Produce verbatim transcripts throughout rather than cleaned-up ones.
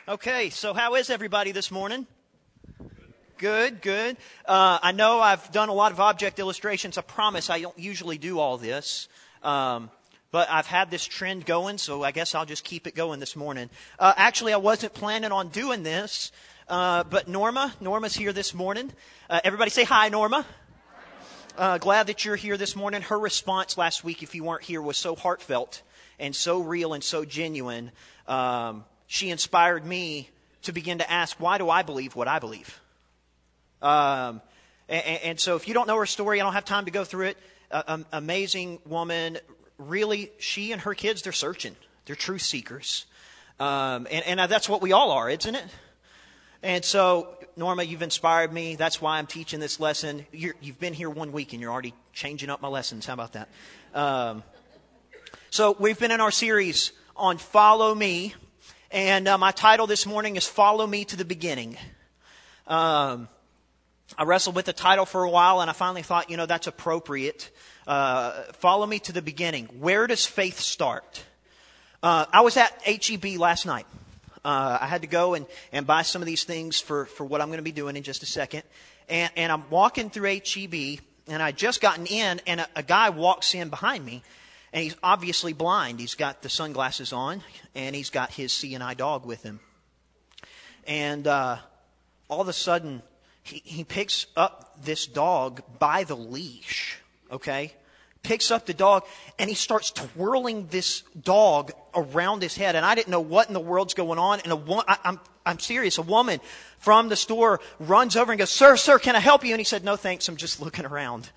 Okay, so how is everybody this morning? Good, good. Uh, I know I've done a lot of object illustrations. I promise I don't usually do all this. Um, but I've had this trend going, so I guess I'll just keep it going this morning. Uh, actually, I wasn't planning on doing this, uh, but Norma, Norma's here this morning. Uh, everybody say hi, Norma. Uh, glad that you're here this morning. Her response last week, if you weren't here, was so heartfelt and so real and so genuine. Um, she inspired me to begin to ask, why do I believe what I believe? Um, and, and so if you don't know her story, I don't have time to go through it. Uh, um, amazing woman. Really, she and her kids, they're searching. They're truth seekers. Um, and, and that's what we all are, isn't it? And so, Norma, you've inspired me. That's why I'm teaching this lesson. You're, you've been here one week and you're already changing up my lessons. How about that? Um, so we've been in our series on Follow Me. And uh, my title this morning is Follow Me to the Beginning. Um, I wrestled with the title for a while and I finally thought, you know, that's appropriate. Uh, follow me to the beginning. Where does faith start? Uh, I was at H E B last night. Uh, I had to go and, and buy some of these things for, for what I'm going to be doing in just a second. And, and I'm walking through H E B and I just gotten in and a, a guy walks in behind me. And he's obviously blind. He's got the sunglasses on, and he's got his seeing eye dog with him. And uh, all of a sudden, he, he picks up this dog by the leash, okay? Picks up the dog, and he starts twirling this dog around his head. And I didn't know what in the world's going on. And a wo- I, I'm, I'm serious. A woman from the store runs over and goes, "Sir, sir, can I help you?" And he said, "No, thanks. I'm just looking around."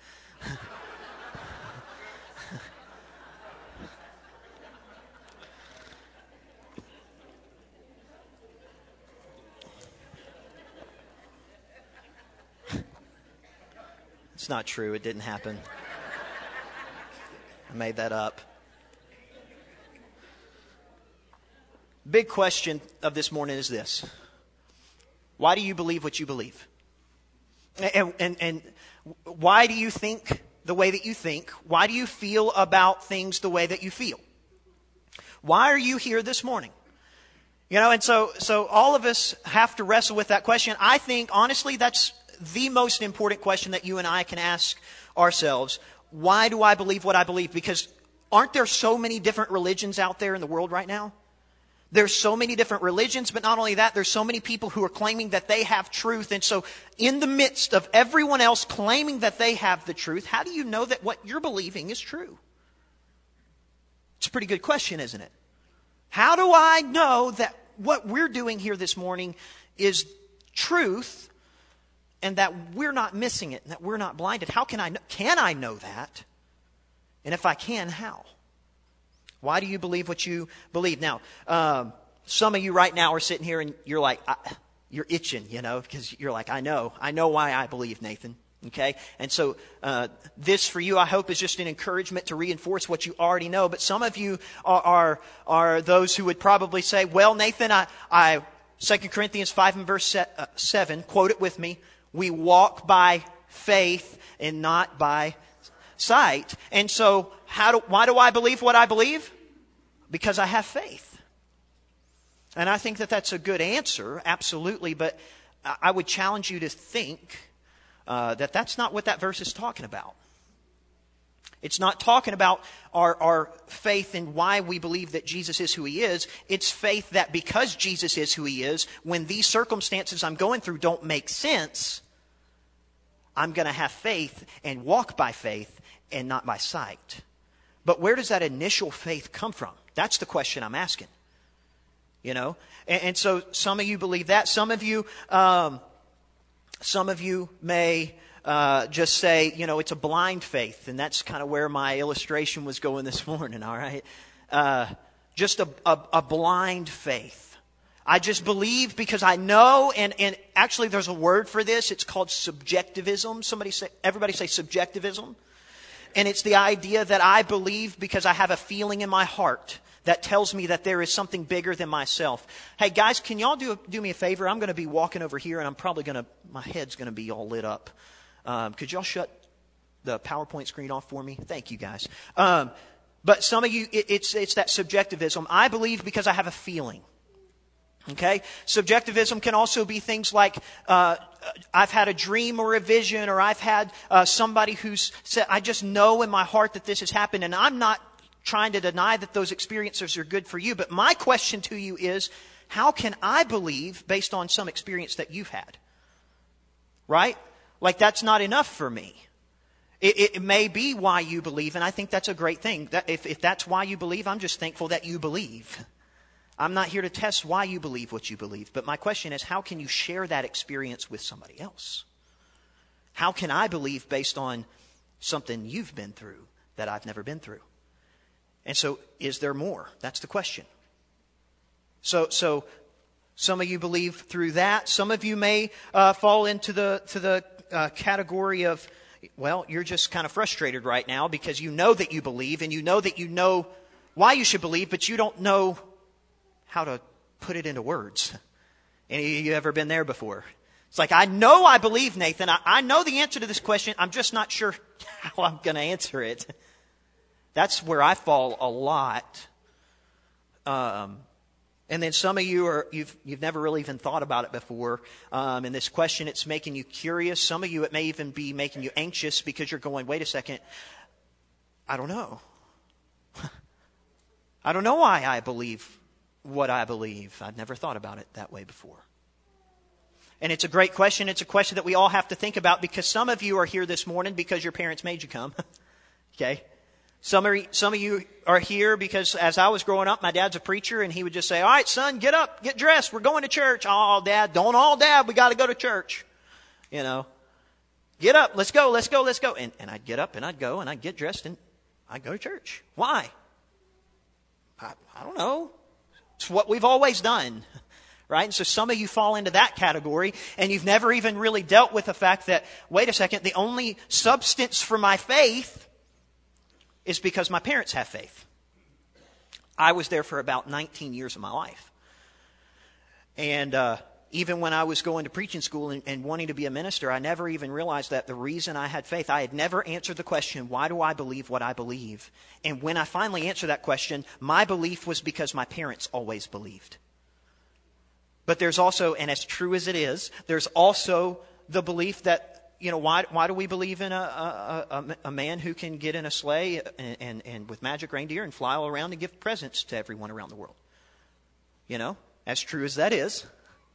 It's not true. It didn't happen. I made that up. Big question of this morning is this. Why do you believe what you believe? And, and, and why do you think the way that you think? Why do you feel about things the way that you feel? Why are you here this morning? You know, and so, so all of us have to wrestle with that question. I think, honestly, that's the most important question that you and I can ask ourselves. Why do I believe what I believe? Because aren't there so many different religions out there in the world right now? There's so many different religions, but not only that, there's so many people who are claiming that they have truth. And so in the midst of everyone else claiming that they have the truth, how do you know that what you're believing is true? It's a pretty good question, isn't it? How do I know that what we're doing here this morning is truth and that we're not missing it and that we're not blinded? How can I know? Can I know that? And if I can, how? Why do you believe what you believe? Now, um, some of you right now are sitting here and you're like, I, you're itching, you know, because you're like, I know. I know why I believe, Nathan. Okay? And so uh, this for you, I hope, is just an encouragement to reinforce what you already know. But some of you are are, are those who would probably say, well, Nathan, I, I Second Corinthians five and verse seven, quote it with me. We walk by faith and not by sight. And so how do, why do I believe what I believe? Because I have faith. And I think that that's a good answer, absolutely. But I would challenge you to think uh, that that's not what that verse is talking about. It's not talking about our, our faith in why we believe that Jesus is who he is. It's faith that because Jesus is who he is, when these circumstances I'm going through don't make sense, I'm going to have faith and walk by faith and not by sight. But where does that initial faith come from? That's the question I'm asking. You know, and, and so some of you believe that. Some of you, um, some of you may uh, just say, you know, it's a blind faith, and that's kind of where my illustration was going this morning. All right, uh, just a, a, a blind faith. I just believe because I know, and, and actually there's a word for this. It's called subjectivism. Somebody say, everybody say subjectivism. And it's the idea that I believe because I have a feeling in my heart that tells me that there is something bigger than myself. Hey guys, can y'all do, do me a favor? I'm going to be walking over here and I'm probably going to, my head's going to be all lit up. Um, could y'all shut the PowerPoint screen off for me? Thank you guys. Um, but some of you, it, it's, it's that subjectivism. I believe because I have a feeling. Okay? Subjectivism can also be things like, uh, I've had a dream or a vision, or I've had uh, somebody who's said, I just know in my heart that this has happened, and I'm not trying to deny that those experiences are good for you. But my question to you is, how can I believe based on some experience that you've had? Right? Like, that's not enough for me. It, it may be why you believe, and I think that's a great thing. That if, if that's why you believe, I'm just thankful that you believe. I'm not here to test why you believe what you believe. But my question is, how can you share that experience with somebody else? How can I believe based on something you've been through that I've never been through? And so, is there more? That's the question. So, so some of you believe through that. Some of you may uh, fall into the to the uh, category of, well, you're just kind of frustrated right now because you know that you believe, and you know that you know why you should believe, but you don't know how to put it into words. Any of you ever been there before? It's like, I know I believe, Nathan. I, I know the answer to this question. I'm just not sure how I'm going to answer it. That's where I fall a lot. Um, and then some of you are you've you've never really even thought about it before. Um, and this question, it's making you curious. Some of you, it may even be making you anxious because you're going, wait a second, I don't know. I don't know why I believe what I believe. I've never thought about it that way before. And it's a great question. It's a question that we all have to think about, because some of you are here this morning because your parents made you come. Okay? Some of, some of you are here because as I was growing up, my dad's a preacher, and he would just say, all right, son, get up, get dressed. We're going to church. Oh, Dad, don't all dad. We got to go to church. You know, get up. Let's go. Let's go. Let's go. And, and I'd get up and I'd go and I'd get dressed and I'd go to church. Why? I, I don't know. It's what we've always done, right? And so some of you fall into that category, and you've never even really dealt with the fact that, wait a second, the only substance for my faith is because my parents have faith. I was there for about nineteen years of my life. And uh, even when I was going to preaching school and, and wanting to be a minister, I never even realized that the reason I had faith, I had never answered the question, why do I believe what I believe? And when I finally answered that question, my belief was because my parents always believed. But there's also, and as true as it is, there's also the belief that, you know, why why do we believe in a a, a, a man who can get in a sleigh and, and, and with magic reindeer and fly all around and give presents to everyone around the world? You know, as true as that is.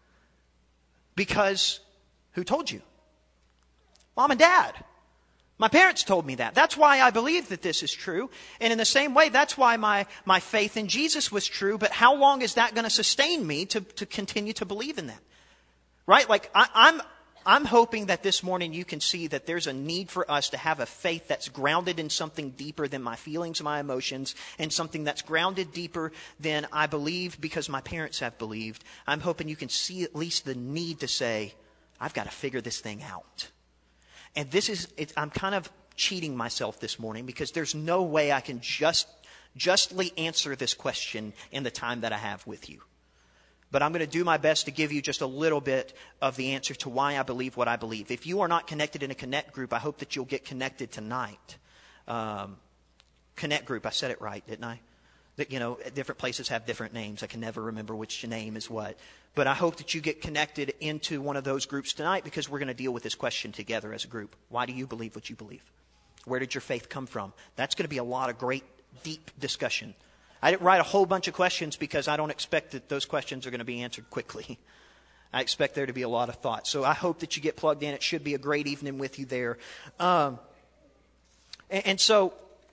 Because who told you? Mom and Dad. My parents told me that. That's why I believe that this is true. And in the same way, that's why my, my faith in Jesus was true. But how long is that going to sustain me to, to continue to believe in that? Right? Like, I, I'm, I'm hoping that this morning you can see that there's a need for us to have a faith that's grounded in something deeper than my feelings, my emotions, and something that's grounded deeper than I believe because my parents have believed. I'm hoping you can see at least the need to say, I've got to figure this thing out. And this is, it, I'm kind of cheating myself this morning because there's no way I can just justly answer this question in the time that I have with you. But I'm going to do my best to give you just a little bit of the answer to why I believe what I believe. If you are not connected in a Connect group, I hope that you'll get connected tonight. Um, Connect group, I said it right, didn't I? That, you know, different places have different names. I can never remember which name is what. But I hope that you get connected into one of those groups tonight, because we're going to deal with this question together as a group. Why do you believe what you believe? Where did your faith come from? That's going to be a lot of great, deep discussion. I didn't write a whole bunch of questions because I don't expect that those questions are going to be answered quickly. I expect there to be a lot of thought. So I hope that you get plugged in. It should be a great evening with you there. Um, and, and so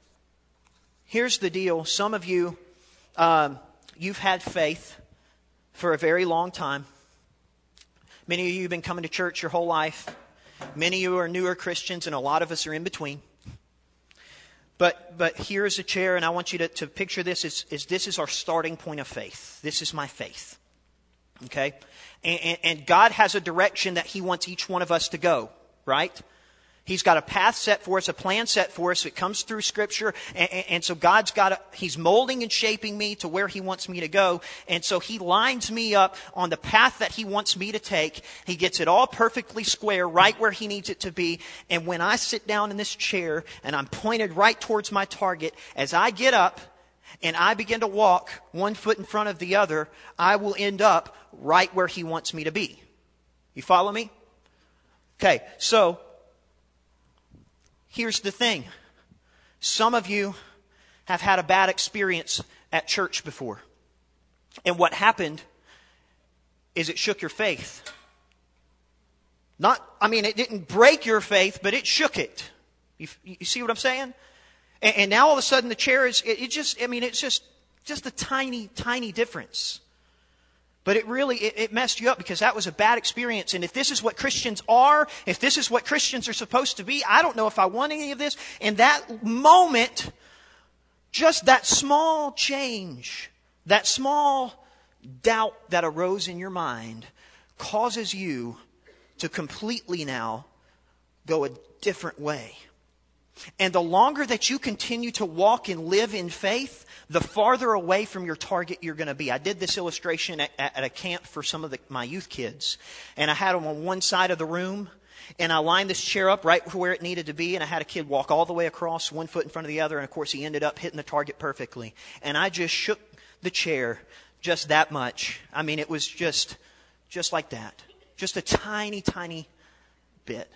here's the deal. Some of you, um, you've had faith for a very long time. Many of you have been coming to church your whole life. Many of you are newer Christians, and a lot of us are in between. But but here is a chair, and I want you to, to picture this as, as this is our starting point of faith. This is my faith. Okay? And, and, and God has a direction that He wants each one of us to go, right? He's got a path set for us, a plan set for us. It comes through Scripture. And, and, and so God's got a, He's molding and shaping me to where He wants me to go. And so He lines me up on the path that He wants me to take. He gets it all perfectly square, right where He needs it to be. And when I sit down in this chair and I'm pointed right towards my target, as I get up and I begin to walk one foot in front of the other, I will end up right where He wants me to be. You follow me? Okay, so here's the thing. Some of you have had a bad experience at church before. And what happened is it shook your faith. Not, I mean, it didn't break your faith, but it shook it. You, you see what I'm saying? And, and now all of a sudden the chair is, it, it just, I mean, it's just, just a tiny, tiny difference. But it really, it, it messed you up because that was a bad experience. And if this is what Christians are, if this is what Christians are supposed to be, I don't know if I want any of this. And that moment, just that small change, that small doubt that arose in your mind causes you to completely now go a different way. And the longer that you continue to walk and live in faith, the farther away from your target you're going to be. I did this illustration at, at a camp for some of the, my youth kids. And I had them on one side of the room. And I lined this chair up right where it needed to be. And I had a kid walk all the way across, one foot in front of the other. And of course, he ended up hitting the target perfectly. And I just shook the chair just that much. I mean, it was just, just like that. Just a tiny, tiny bit.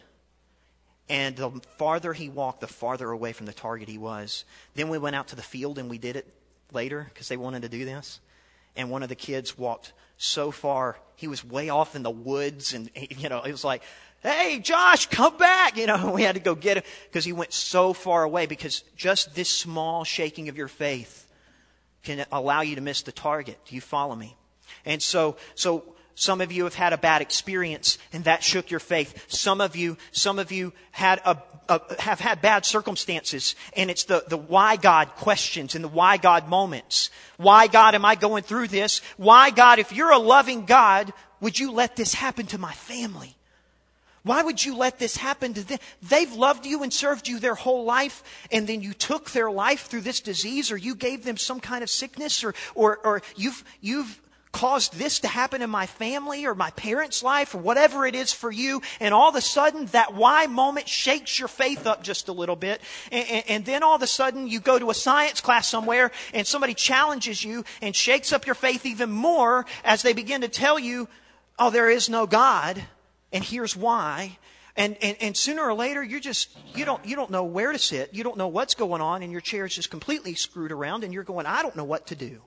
And the farther he walked, the farther away from the target he was. Then we went out to the field and we did it later because they wanted to do this. And one of the kids walked so far, he was way off in the woods. And, you know, it was like, hey, Josh, come back. You know, we had to go get him because he went so far away, because just this small shaking of your faith can allow you to miss the target. Do you follow me? And so, so, some of you have had a bad experience and that shook your faith. Some of you, some of you had a, a, have had bad circumstances, and it's the, the why God questions and the why God moments. Why God am I going through this? Why God, if you're a loving God, would you let this happen to my family? Why would you let this happen to them? They've loved you and served you their whole life, and then you took their life through this disease, or you gave them some kind of sickness, or, or, or you've, you've, caused this to happen in my family or my parents' life or whatever it is for you. And all of a sudden that why moment shakes your faith up just a little bit. And, and, and then all of a sudden you go to a science class somewhere and somebody challenges you and shakes up your faith even more as they begin to tell you, oh, there is no God. And here's why. And, and, and sooner or later, you're just, you don't, you don't know where to sit. You don't know what's going on, and your chair is just completely screwed around, and you're going, I don't know what to do.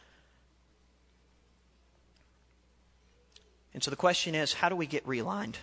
And so the question is, how do we get realigned?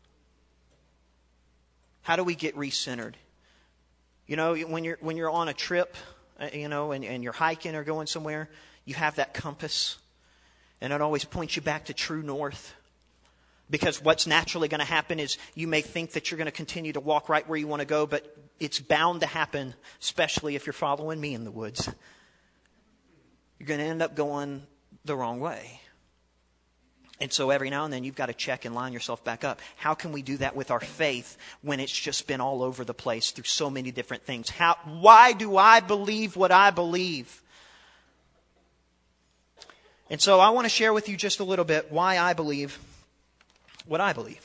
How do we get recentered? You know, when you're when you're on a trip, you know, and, and you're hiking or going somewhere, you have that compass. And it always points you back to true north. Because what's naturally going to happen is you may think that you're going to continue to walk right where you want to go, but it's bound to happen, especially if you're following me in the woods. You're going to end up going the wrong way. And so every now and then you've got to check and line yourself back up. How can we do that with our faith when it's just been all over the place through so many different things? How, why do I believe what I believe? And so I want to share with you just a little bit why I believe what I believe.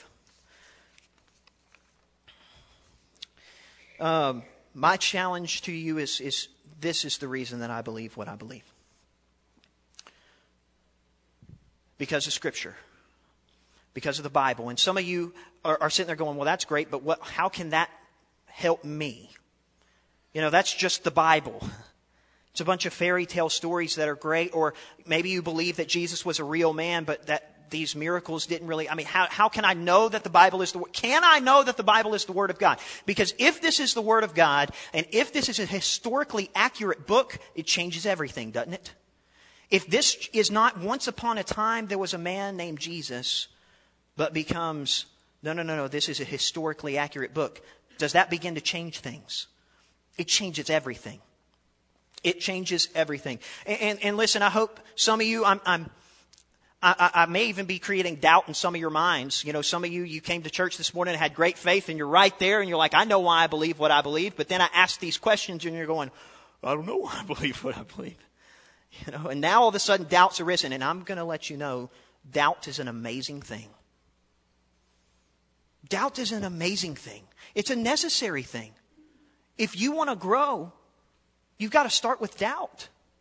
Um, my challenge to you is, is this is the reason that I believe what I believe. Because of Scripture. Because of the Bible. And some of you are, are sitting there going, well, that's great, but what? How can that help me? You know, that's just the Bible. It's a bunch of fairy tale stories that are great. Or maybe you believe that Jesus was a real man, but that these miracles didn't really... I mean, how, how can I know that the Bible is the Word? Can I know that the Bible is the Word of God? Because if this is the Word of God, and if this is a historically accurate book, it changes everything, doesn't it? If this is not once upon a time there was a man named Jesus, but becomes, no, no, no, no, this is a historically accurate book, does that begin to change things? It changes everything. It changes everything. And, and, and listen, I hope some of you, I'm, I'm, I, I may even be creating doubt in some of your minds. You know, some of you, you came to church this morning and had great faith, and you're right there, and you're like, I know why I believe what I believe. But then I ask these questions, and you're going, I don't know why I believe what I believe. You know, and now all of a sudden doubt's arisen, and I'm going to let you know, doubt is an amazing thing. Doubt is an amazing thing. It's a necessary thing. If you want to grow, you've got to start with doubt.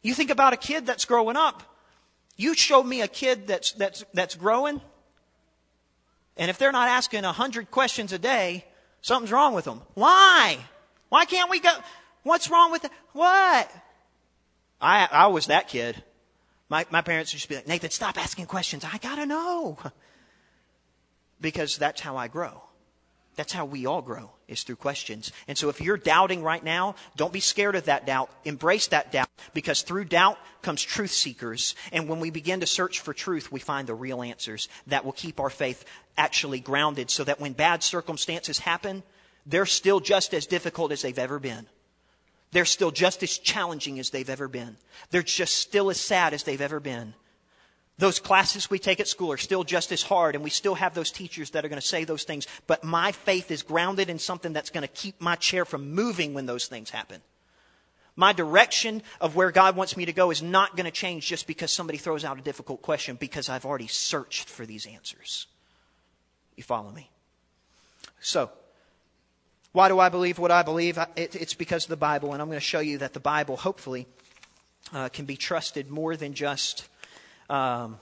You think about a kid that's growing up. You show me a kid that's that's that's growing, and if they're not asking a hundred questions a day, something's wrong with them. Why? Why can't we go? What's wrong with it? What? I I was that kid. My my parents used to be like, Nathan, stop asking questions. I gotta know. Because that's how I grow. That's how we all grow, is through questions. And so if you're doubting right now, don't be scared of that doubt. Embrace that doubt, because through doubt comes truth seekers. And when we begin to search for truth, we find the real answers that will keep our faith actually grounded, so that when bad circumstances happen, they're still just as difficult as they've ever been. They're still just as challenging as they've ever been. They're just still as sad as they've ever been. Those classes we take at school are still just as hard, and we still have those teachers that are going to say those things. But my faith is grounded in something that's going to keep my chair from moving when those things happen. My direction of where God wants me to go is not going to change just because somebody throws out a difficult question, because I've already searched for these answers. You follow me? So, why do I believe what I believe? It's because of the Bible, and I'm going to show you that the Bible, hopefully, uh, can be trusted more than just... Um,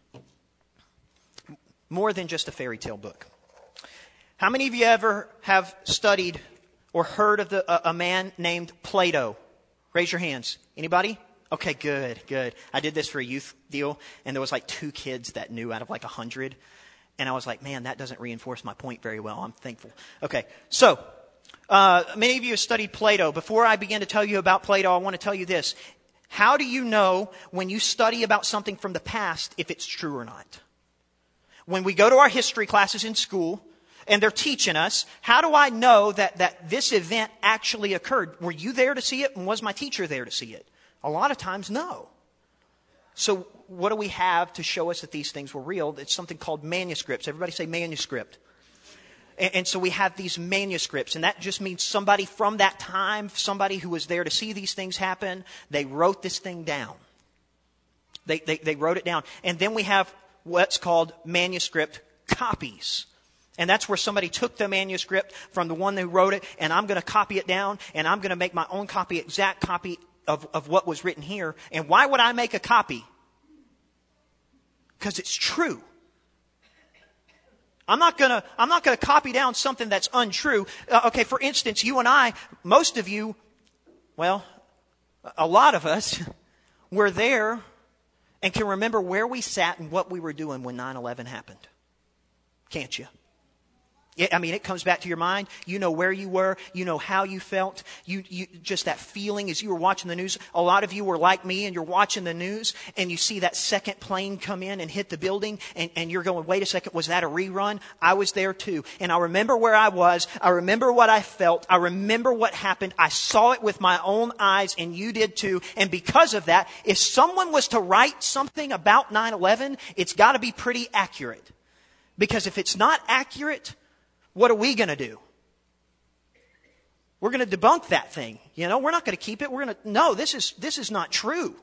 more than just a fairy tale book. How many of you ever have studied or heard of the, uh, a man named Plato? Raise your hands. Anybody? Okay, good, good. I did this for a youth deal, and there was like two kids that knew out of like a hundred. And I was like, man, that doesn't reinforce my point very well. I'm thankful. Okay, so uh, many of you have studied Plato. Before I begin to tell you about Plato, I want to tell you this. How do you know when you study about something from the past if it's true or not? When we go to our history classes in school and they're teaching us, how do I know that, that this event actually occurred? Were you there to see it, and was my teacher there to see it? A lot of times, no. So what do we have to show us that these things were real? It's something called manuscripts. Everybody say manuscript. And so we have these manuscripts, and that just means somebody from that time, somebody who was there to see these things happen, they wrote this thing down. They, they, they wrote it down. And then we have what's called manuscript copies. And that's where somebody took the manuscript from the one who wrote it, and I'm going to copy it down, and I'm going to make my own copy, exact copy of, of what was written here. And why would I make a copy? Because it's true. I'm not gonna, I'm not gonna copy down something that's untrue. Uh, okay, for instance, you and I, most of you, well, a lot of us, were there and can remember where we sat and what we were doing when nine eleven happened. Can't you? It, I mean, it comes back to your mind. You know where you were. You know how you felt. You, you, just that feeling as you were watching the news. A lot of you were like me, and you're watching the news, and you see that second plane come in and hit the building, and, and you're going, wait a second, was that a rerun? I was there too. And I remember where I was. I remember what I felt. I remember what happened. I saw it with my own eyes, and you did too. And because of that, if someone was to write something about nine eleven, it's got to be pretty accurate. Because if it's not accurate, what are we going to do? We're going to debunk that thing. You know, we're not going to keep it. We're going to, no, this is, this is not true.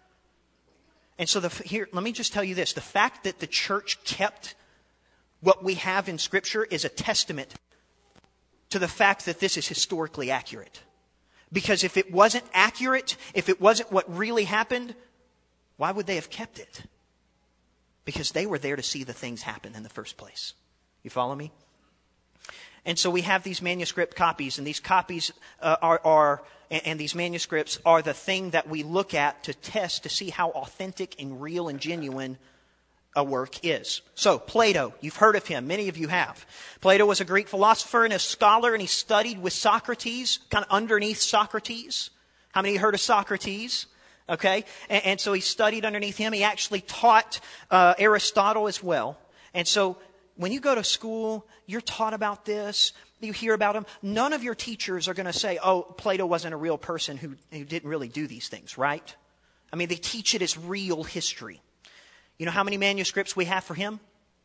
And so the, here, let me just tell you this. The fact that the church kept what we have in Scripture is a testament to the fact that this is historically accurate. Because if it wasn't accurate, if it wasn't what really happened, why would they have kept it? Because they were there to see the things happen in the first place. You follow me? And so we have these manuscript copies, and these copies uh, are, are and, and these manuscripts are the thing that we look at to test to see how authentic and real and genuine a work is. So, Plato, you've heard of him. Many of you have. Plato was a Greek philosopher and a scholar, and he studied with Socrates, kind of underneath Socrates. How many of you heard of Socrates? Okay, and, and so he studied underneath him. He actually taught uh, Aristotle as well. And so when you go to school, you're taught about this, you hear about him. None of your teachers are going to say, oh, Plato wasn't a real person who, who didn't really do these things, right? I mean, they teach it as real history. You know how many manuscripts we have for him?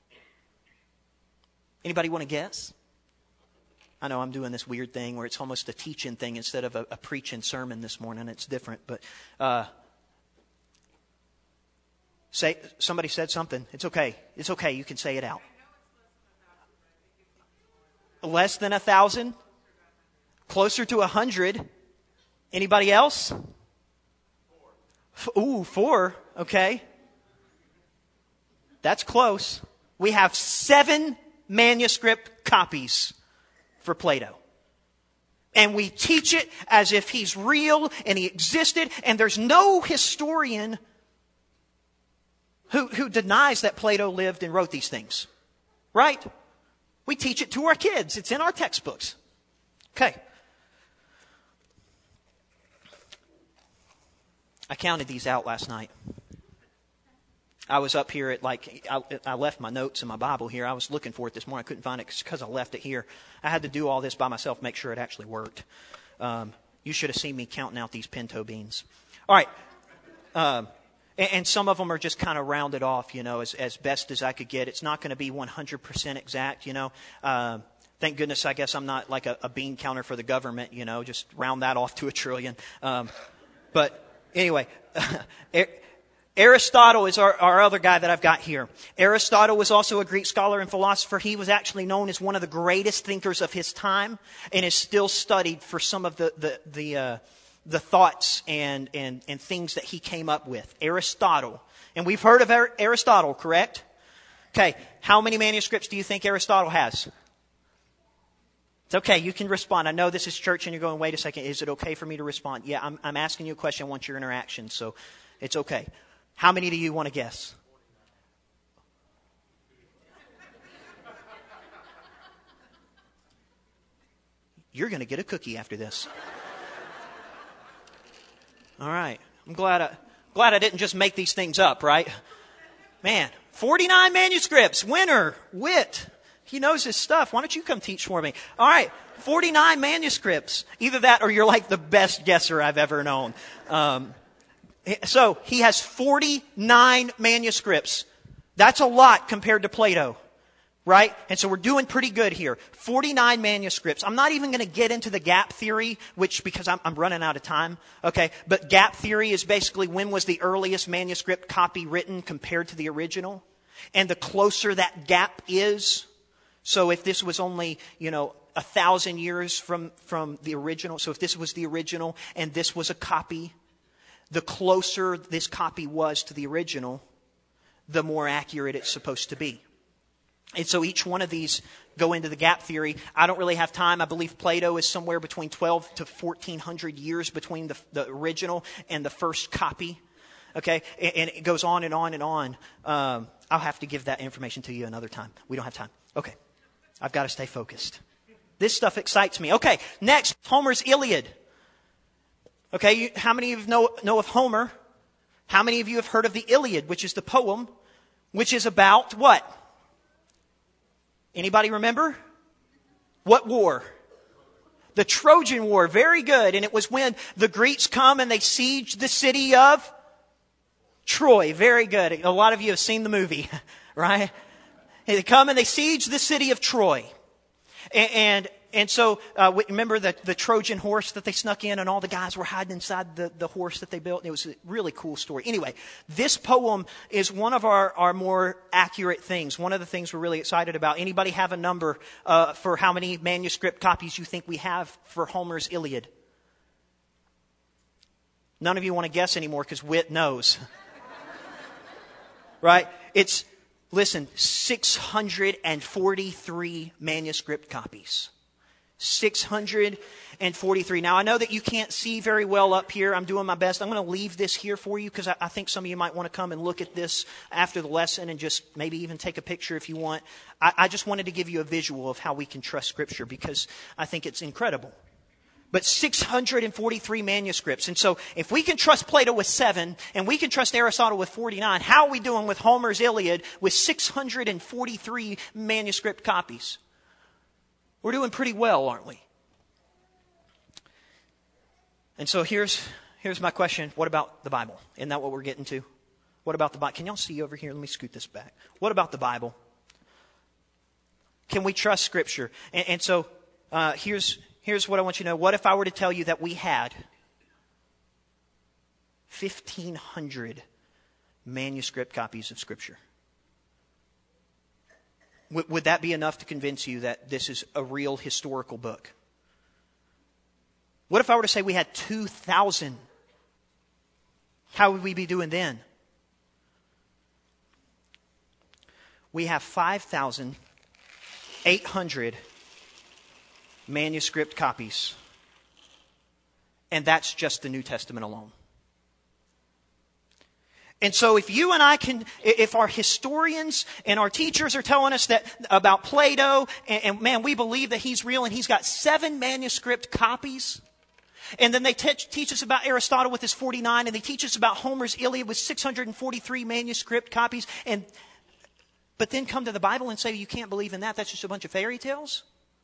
Anybody want to guess? I know I'm doing this weird thing where it's almost a teaching thing instead of a, a preaching sermon this morning. It's different, but uh, say somebody said something. It's okay. It's okay. You can say it out. Less than a thousand? Closer to a hundred. Anybody else? Ooh, four. Okay. That's close. We have seven manuscript copies for Plato. And we teach it as if he's real and he existed. And there's no historian who, who denies that Plato lived and wrote these things. Right? We teach it to our kids. It's in our textbooks. Okay. I counted these out last night. I was up here at like, I, I left my notes in my Bible here. I was looking for it this morning. I couldn't find it because I left it here. I had to do all this by myself, make sure it actually worked. Um, you should have seen me counting out these pinto beans. All right. Um, and, and some of them are just kind of rounded off, you know, as, as best as I could get. It's not going to be one hundred percent exact, you know. Um, thank goodness, I guess I'm not like a, a bean counter for the government, you know, just round that off to a trillion. Um, but anyway, Aristotle is our, our other guy that I've got here. Aristotle was also a Greek scholar and philosopher. He was actually known as one of the greatest thinkers of his time and is still studied for some of the the the, uh, the thoughts and, and, and things that he came up with. Aristotle. And we've heard of Aristotle, correct? Okay, how many manuscripts do you think Aristotle has? It's okay, you can respond. I know this is church and you're going, wait a second, is it okay for me to respond? Yeah, I'm, I'm asking you a question. I want your interaction, so it's okay. How many do you want to guess? You're going to get a cookie after this. All right. I'm glad I, glad I didn't just make these things up, right? Man, forty-nine manuscripts. Winner. Wit. He knows his stuff. Why don't you come teach for me? All right. forty-nine manuscripts. Either that or you're like the best guesser I've ever known. Um, So he has forty-nine manuscripts. That's a lot compared to Plato, right? And so we're doing pretty good here. forty-nine manuscripts. I'm not even going to get into the gap theory, which because I'm, I'm running out of time. Okay, but gap theory is basically when was the earliest manuscript copy written compared to the original, and the closer that gap is. So if this was only, you know, a thousand years from from the original, so if this was the original and this was a copy, the closer this copy was to the original, the more accurate it's supposed to be. And so each one of these go into the gap theory. I don't really have time. I believe Plato is somewhere between twelve to fourteen hundred years between the, the original and the first copy. Okay? And, and it goes on and on and on. Um, I'll have to give that information to you another time. We don't have time. Okay. I've got to stay focused. This stuff excites me. Okay. Next, Homer's Iliad. Okay, you, how many of you know, know of Homer? How many of you have heard of the Iliad, which is the poem, which is about what? Anybody remember? What war? The Trojan War. Very good. And it was when the Greeks come and they siege the city of Troy. Very good. A lot of you have seen the movie, right? They come and they siege the city of Troy. And... and And so, uh, remember the, the Trojan horse that they snuck in and all the guys were hiding inside the, the horse that they built? It was a really cool story. Anyway, this poem is one of our, our more accurate things. One of the things we're really excited about. Anybody have a number uh, for how many manuscript copies you think we have for Homer's Iliad? None of you want to guess anymore because Wit knows. Right? It's, listen, six hundred forty-three manuscript copies. six hundred forty-three. Now, I know that you can't see very well up here. I'm doing my best. I'm going to leave this here for you because I, I think some of you might want to come and look at this after the lesson and just maybe even take a picture if you want. I, I just wanted to give you a visual of how we can trust Scripture because I think it's incredible. But six hundred forty-three manuscripts. And so if we can trust Plato with seven and we can trust Aristotle with forty-nine, how are we doing with Homer's Iliad with six hundred forty-three manuscript copies? We're doing pretty well, aren't we? And so here's here's my question. What about the Bible? Isn't that what we're getting to? What about the Bible? Can y'all see over here? Let me scoot this back. What about the Bible? Can we trust Scripture? And, and so uh, here's here's what I want you to know. What if I were to tell you that we had fifteen hundred manuscript copies of Scripture? Would that be enough to convince you that this is a real historical book? What if I were to say we had two thousand How would we be doing then? We have five thousand eight hundred manuscript copies. And that's just the New Testament alone. And so if you and I can, if our historians and our teachers are telling us that about Plato, and, and man, we believe that he's real and he's got seven manuscript copies. And then they te- teach us about Aristotle with his forty-nine, and they teach us about Homer's Iliad with six hundred forty-three manuscript copies. And but then come to the Bible and say you can't believe in that. That's just a bunch of fairy tales.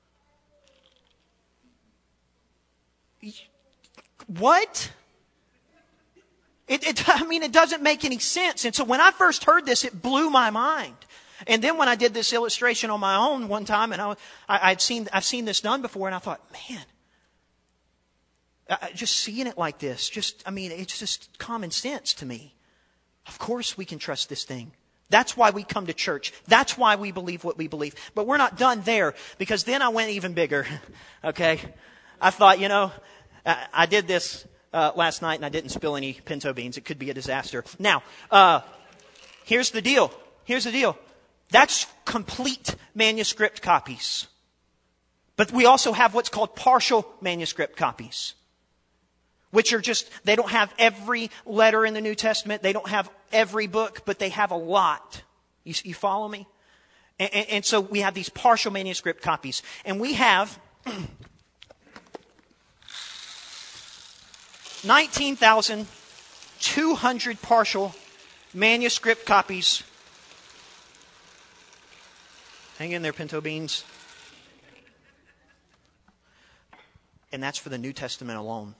What? It, it, I mean, it doesn't make any sense. And so when I first heard this, it blew my mind. And then when I did this illustration on my own one time, and I, I, I'd seen, I've seen this done before, and I thought, man, I, just seeing it like this, just, I mean, it's just common sense to me. Of course we can trust this thing. That's why we come to church. That's why we believe what we believe. But we're not done there, because then I went even bigger. Okay? I thought, you know, I, I did this Uh, last night, and I didn't spill any pinto beans. It could be a disaster. Now, uh, here's the deal. Here's the deal. That's complete manuscript copies. But we also have what's called partial manuscript copies, which are just, they don't have every letter in the New Testament. They don't have every book, but they have a lot. You, you follow me? And, and, and so we have these partial manuscript copies. And we have nineteen thousand two hundred partial manuscript copies. Hang in there, pinto beans. And that's for the New Testament alone.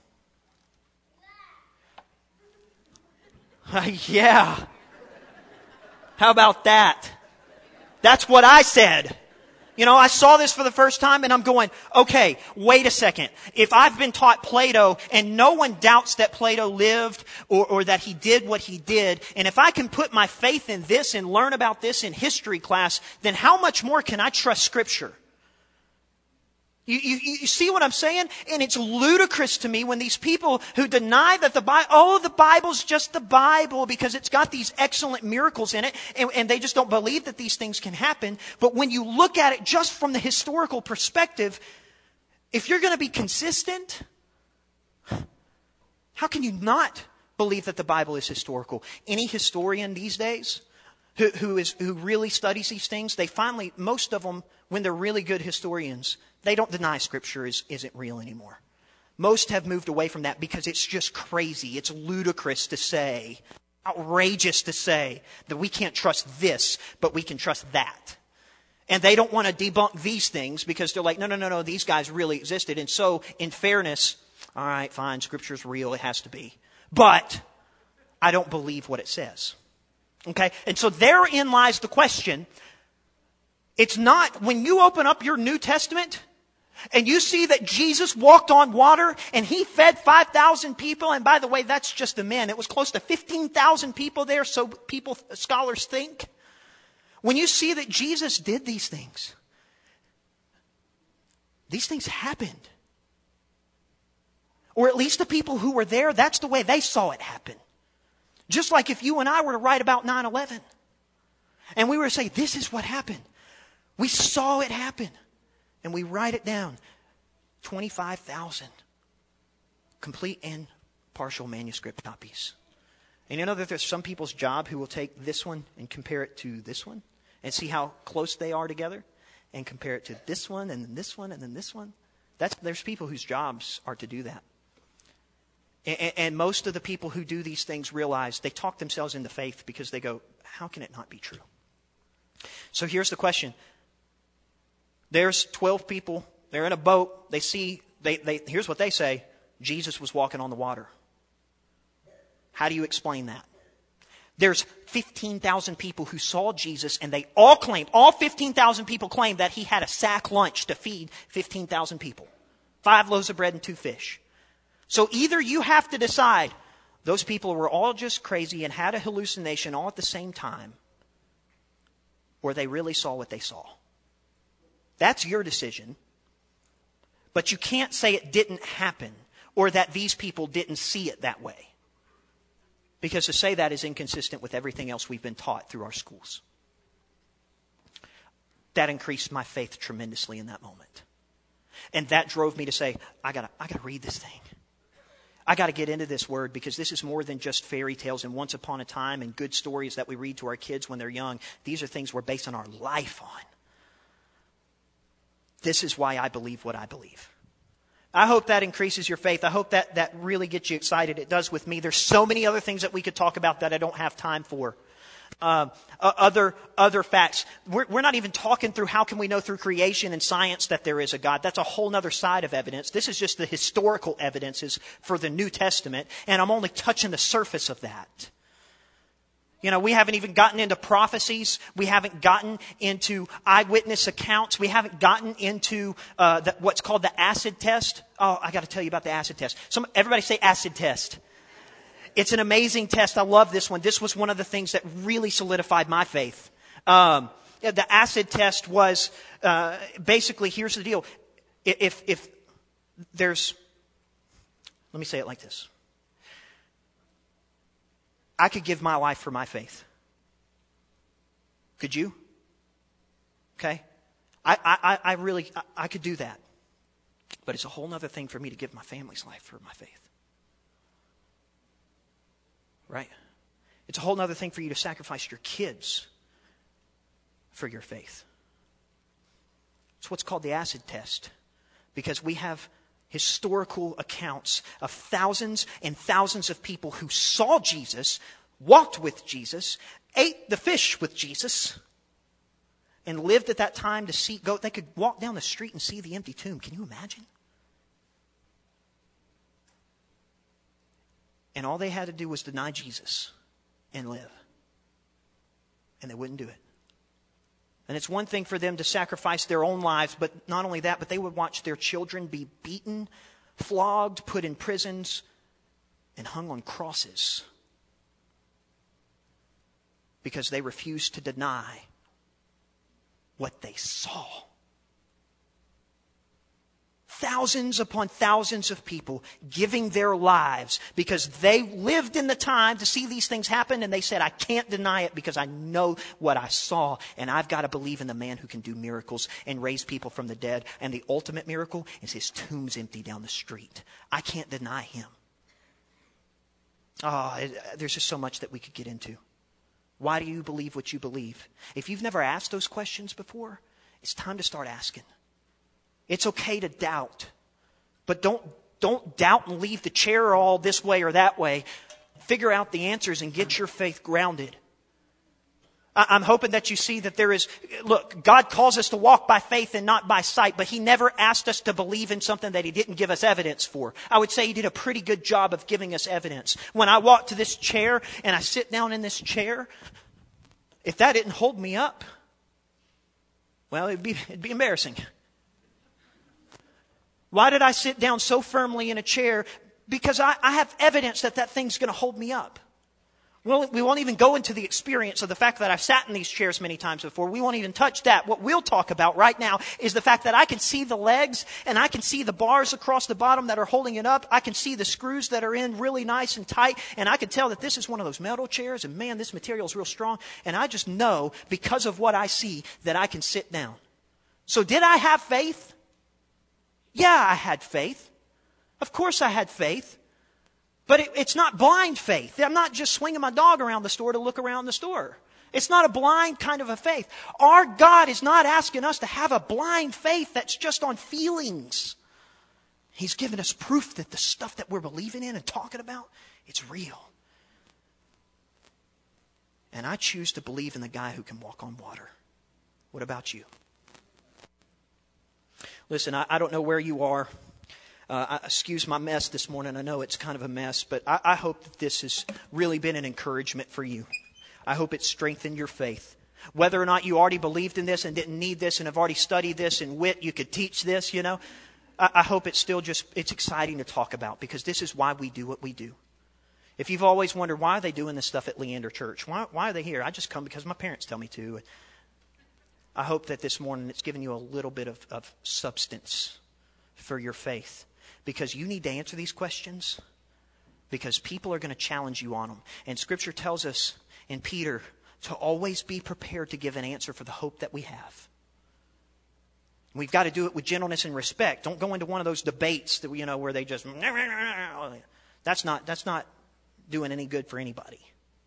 Yeah. How about that? That's what I said. You know, I saw this for the first time and I'm going, okay, wait a second. If I've been taught Plato and no one doubts that Plato lived or, or that he did what he did, and if I can put my faith in this and learn about this in history class, then how much more can I trust Scripture? You, you, you see what I'm saying? And it's ludicrous to me when these people who deny that the Bible, oh, the Bible's just the Bible because it's got these excellent miracles in it, and, and they just don't believe that these things can happen. But when you look at it just from the historical perspective, if you're going to be consistent, how can you not believe that the Bible is historical? Any historian these days who, who is who really studies these things, they finally, most of them, when they're really good historians, they don't deny Scripture is, isn't real anymore. Most have moved away from that because it's just crazy. It's ludicrous to say, outrageous to say that we can't trust this, but we can trust that. And they don't want to debunk these things because they're like, no, no, no, no, these guys really existed. And so, in fairness, all right, fine, Scripture's real, it has to be. But I don't believe what it says. Okay? And so therein lies the question. It's not, when you open up your New Testament and you see that Jesus walked on water and he fed five thousand people, and by the way, that's just the men. It was close to fifteen thousand people there, so people, scholars think. When you see that Jesus did these things, these things happened. Or at least the people who were there, that's the way they saw it happen. Just like if you and I were to write about nine eleven and we were to say, this is what happened. We saw it happen. And we write it down. twenty-five thousand complete and partial manuscript copies. And you know that there's some people's job who will take this one and compare it to this one and see how close they are together and compare it to this one and then this one and then this one. That's, there's people whose jobs are to do that. And, and most of the people who do these things realize they talk themselves into faith because they go, how can it not be true? So here's the question. There's twelve people. They're in a boat. They see, they, they, here's what they say. Jesus was walking on the water. How do you explain that? There's fifteen thousand people who saw Jesus and they all claimed, all fifteen thousand people claimed that he had a sack lunch to feed fifteen thousand people. Five loaves of bread and two fish. So either you have to decide those people were all just crazy and had a hallucination all at the same time, or they really saw what they saw. That's your decision. But you can't say it didn't happen or that these people didn't see it that way. Because to say that is inconsistent with everything else we've been taught through our schools. That increased my faith tremendously in that moment. And that drove me to say, I gotta, I gotta read this thing. I got to get into this word because this is more than just fairy tales and once upon a time and good stories that we read to our kids when they're young. These are things we're basing our life on. This is why I believe what I believe. I hope that increases your faith. I hope that, that really gets you excited. It does with me. There's so many other things that we could talk about that I don't have time for. Uh, uh, other other facts. We're, we're not even talking through how can we know through creation and science that there is a God. That's a whole other side of evidence. This is just the historical evidences for the New Testament, and I'm only touching the surface of that. You know, we haven't even gotten into prophecies. We haven't gotten into eyewitness accounts. We haven't gotten into uh, the, what's called the acid test. Oh, I got to tell you about the acid test. Some, everybody say acid test. It's an amazing test. I love this one. This was one of the things that really solidified my faith. Um, the acid test was uh, basically, here's the deal. If, if there's, let me say it like this. I could give my life for my faith. Could you? Okay. I, I, I really, I, I could do that. But it's a whole other thing for me to give my family's life for my faith. Right? It's a whole other thing for you to sacrifice your kids for your faith. It's what's called the acid test. Because we have historical accounts of thousands and thousands of people who saw Jesus, walked with Jesus, ate the fish with Jesus, and lived at that time to see, go, they could walk down the street and see the empty tomb. Can you imagine? And all they had to do was deny Jesus and live. And they wouldn't do it. And it's one thing for them to sacrifice their own lives, but not only that, but they would watch their children be beaten, flogged, put in prisons, and hung on crosses. Because they refused to deny what they saw. Thousands upon thousands of people giving their lives because they lived in the time to see these things happen, and they said, I can't deny it because I know what I saw, and I've got to believe in the man who can do miracles and raise people from the dead. And the ultimate miracle is his tomb's empty down the street. I can't deny him. Oh, it, there's just so much that we could get into. Why do you believe what you believe? If you've never asked those questions before, it's time to start asking. It's okay to doubt, but don't don't doubt and leave the chair all this way or that way. Figure out the answers and get your faith grounded. I'm hoping that you see that there is, look, God calls us to walk by faith and not by sight, but He never asked us to believe in something that He didn't give us evidence for. I would say He did a pretty good job of giving us evidence. When I walk to this chair and I sit down in this chair, if that didn't hold me up, well, it'd be, it'd be embarrassing. Why did I sit down so firmly in a chair? Because I, I have evidence that that thing's going to hold me up. We'll, we won't even go into the experience of the fact that I've sat in these chairs many times before. We won't even touch that. What we'll talk about right now is the fact that I can see the legs and I can see the bars across the bottom that are holding it up. I can see the screws that are in really nice and tight. And I can tell that this is one of those metal chairs. And man, this material is real strong. And I just know because of what I see that I can sit down. So did I have faith? Yeah, I had faith. Of course I had faith. But it, it's not blind faith. I'm not just swinging my dog around the store to look around the store. It's not a blind kind of a faith. Our God is not asking us to have a blind faith that's just on feelings. He's given us proof that the stuff that we're believing in and talking about, it's real. And I choose to believe in the guy who can walk on water. What about you? Listen, I, I don't know where you are. Uh, excuse my mess this morning. I know it's kind of a mess, but I, I hope that this has really been an encouragement for you. I hope it's strengthened your faith. Whether or not you already believed in this and didn't need this and have already studied this and wit, you could teach this, you know. I, I hope it's still just, it's exciting to talk about because this is why we do what we do. If you've always wondered, why are they doing this stuff at Leander Church? Why, why are they here? I just come because my parents tell me to. I hope that this morning it's given you a little bit of, of substance for your faith. Because you need to answer these questions because people are going to challenge you on them. And Scripture tells us in Peter to always be prepared to give an answer for the hope that we have. We've got to do it with gentleness and respect. Don't go into one of those debates that, you know, where they just... That's not, that's not doing any good for anybody.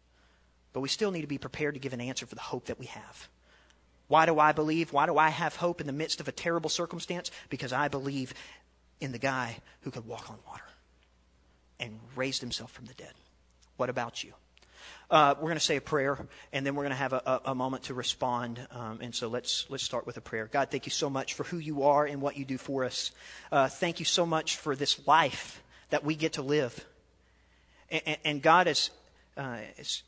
But we still need to be prepared to give an answer for the hope that we have. Why do I believe? Why do I have hope in the midst of a terrible circumstance? Because I believe in the guy who could walk on water and raised himself from the dead. What about you? Uh, we're going to say a prayer, and then we're going to have a, a, a moment to respond. Um, and so let's let's start with a prayer. God, thank you so much for who you are and what you do for us. Uh, thank you so much for this life that we get to live. And, and, and God, is, uh, is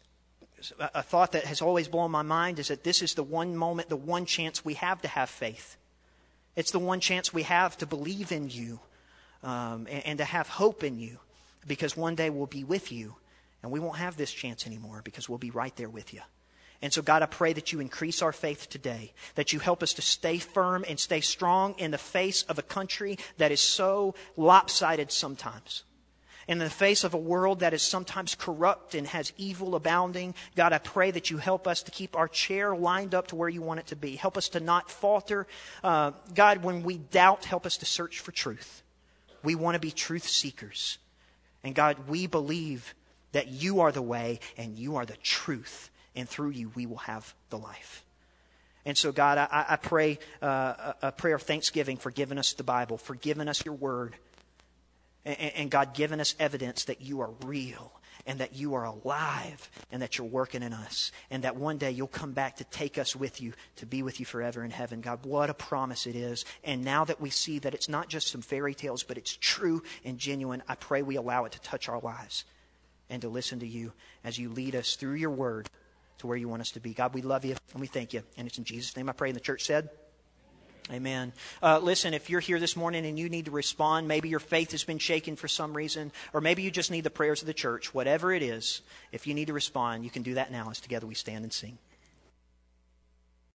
a thought that has always blown my mind is that this is the one moment, the one chance we have to have faith. It's the one chance we have to believe in you um, and, and to have hope in you, because one day we'll be with you. And we won't have this chance anymore because we'll be right there with you. And so, God, I pray that you increase our faith today, that you help us to stay firm and stay strong in the face of a country that is so lopsided sometimes. In the face of a world that is sometimes corrupt and has evil abounding. God, I pray that you help us to keep our chair lined up to where you want it to be. Help us to not falter. Uh, God, when we doubt, help us to search for truth. We want to be truth seekers. And God, we believe that you are the way and you are the truth. And through you, we will have the life. And so, God, I, I pray uh, a prayer of thanksgiving for giving us the Bible, for giving us your word. And, and God, giving us evidence that you are real and that you are alive and that you're working in us. And that one day you'll come back to take us with you, to be with you forever in heaven. God, what a promise it is. And now that we see that it's not just some fairy tales, but it's true and genuine, I pray we allow it to touch our lives and to listen to you as you lead us through your word to where you want us to be. God, we love you and we thank you. And it's in Jesus' name I pray. And the church said, amen. Uh, listen, if you're here this morning and you need to respond, maybe your faith has been shaken for some reason, or maybe you just need the prayers of the church, whatever it is, if you need to respond, you can do that now as together we stand and sing.